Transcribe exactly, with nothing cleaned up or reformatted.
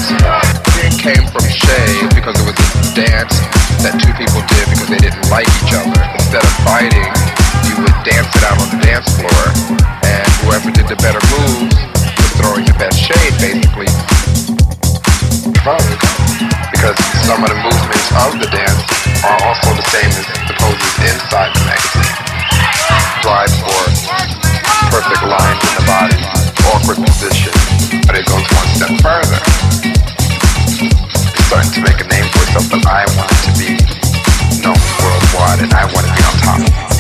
It came from shade because it was a dance that two people did because they didn't like each other. Instead of fighting, you would dance it out on the dance floor, and whoever did the better moves was throwing the best shade, basically. Because some of the movements of the dance are also the same as the poses inside the magazine. Drive for perfect lines in the body, awkward position, but it goes one step further. It's starting to make a name for itself, but I want it to be known worldwide, and I want to be on top.